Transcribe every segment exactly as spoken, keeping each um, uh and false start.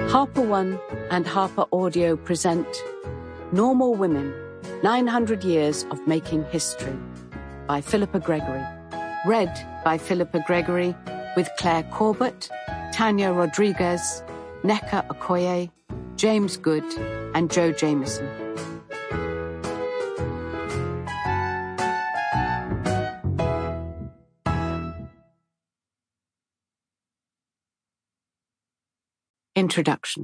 Harper One and Harper Audio present Normal Women, nine hundred Years of Making History by Philippa Gregory. Read by Philippa Gregory with Claire Corbett, Tanya Rodriguez, Nneka Okoye, James Good and Joe Jameson. Introduction.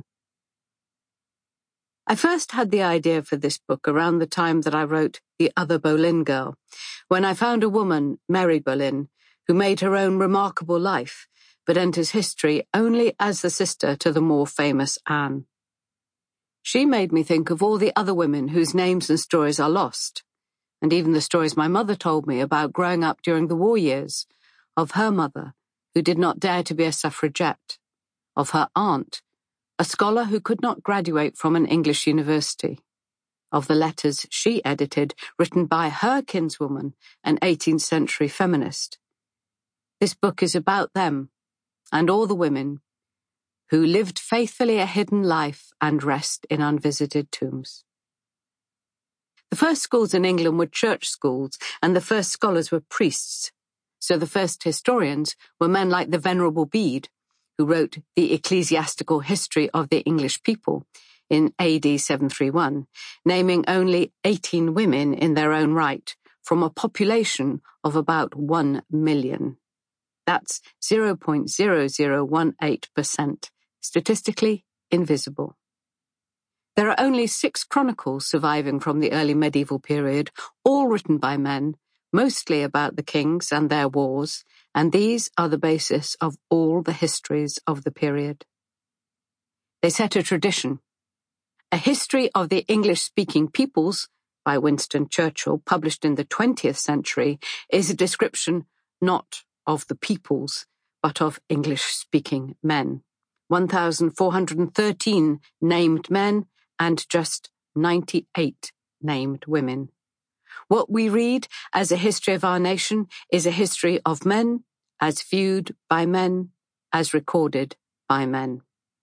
I first had the idea for this book around the time that I wrote The Other Boleyn Girl, when I found a woman, Mary Boleyn, who made her own remarkable life, but enters history only as the sister to the more famous Anne. She made me think of all the other women whose names and stories are lost, and even the stories my mother told me about growing up during the war years, of her mother, who did not dare to be a suffragette, of her aunt, a scholar who could not graduate from an English university, of the letters she edited written by her kinswoman, an eighteenth century feminist. This book is about them and all the women who lived faithfully a hidden life and rest in unvisited tombs. The first schools in England were church schools, and the first scholars were priests, so the first historians were men like the Venerable Bede, who wrote the Ecclesiastical History of the English People in A D seven thirty-one, naming only eighteen women in their own right from a population of about one million. That's zero point zero zero one eight percent, statistically invisible. There are only six chronicles surviving from the early medieval period, all written by men, mostly about the kings and their wars, and these are the basis of all the histories of the period. They set a tradition. A History of the English-Speaking Peoples, by Winston Churchill, published in the twentieth century, is a description not of the peoples, but of English-speaking men. one thousand four hundred thirteen named men and just ninety-eight named women. What we read as a history of our nation is a history of men, as viewed by men, as recorded by men.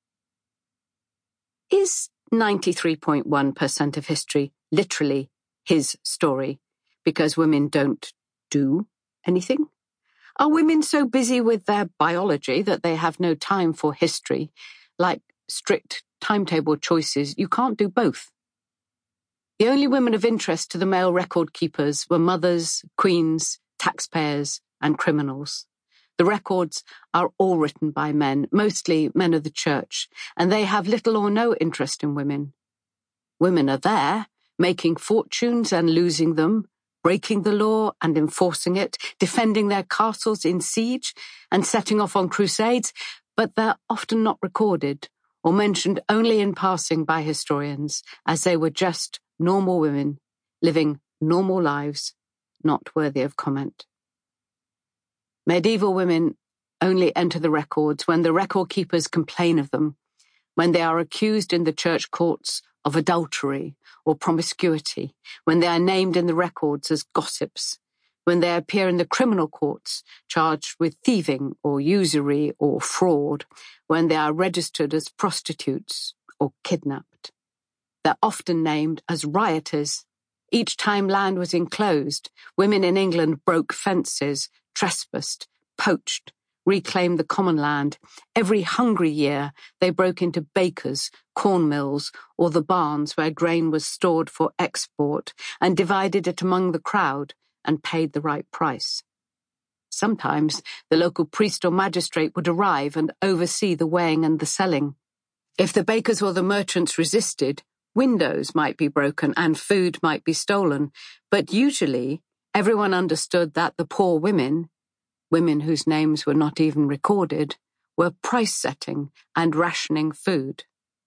Is ninety-three point one percent of history literally his story because women don't do anything? Are women so busy with their biology that they have no time for history, like strict timetable choices? You can't do both. The only women of interest to the male record keepers were mothers, queens, taxpayers, and criminals. The records are all written by men, mostly men of the church, and they have little or no interest in women. Women are there, making fortunes and losing them, breaking the law and enforcing it, defending their castles in siege and setting off on crusades, but they're often not recorded or mentioned only in passing by historians, as they were just normal women living normal lives, not worthy of comment. Medieval women only enter the records when the record keepers complain of them, when they are accused in the church courts of adultery or promiscuity, when they are named in the records as gossips, when they appear in the criminal courts charged with thieving or usury or fraud, when they are registered as prostitutes or kidnapped. They're often named as rioters. Each time land was enclosed, women in England broke fences, trespassed, poached, reclaimed the common land. Every hungry year, they broke into bakers, corn mills, or the barns where grain was stored for export and divided it among the crowd and paid the right price. Sometimes the local priest or magistrate would arrive and oversee the weighing and the selling. If the bakers or the merchants resisted, windows might be broken and food might be stolen, but usually everyone understood that the poor women, women whose names were not even recorded, were price-setting and rationing food.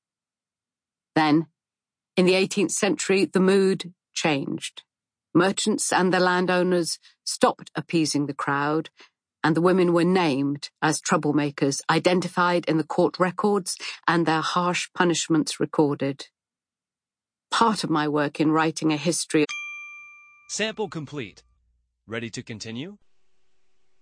Then, in the eighteenth century, the mood changed. Merchants and the landowners stopped appeasing the crowd, and the women were named as troublemakers, identified in the court records, and their harsh punishments recorded. Part of my work in writing a history. Sample complete. Ready to continue?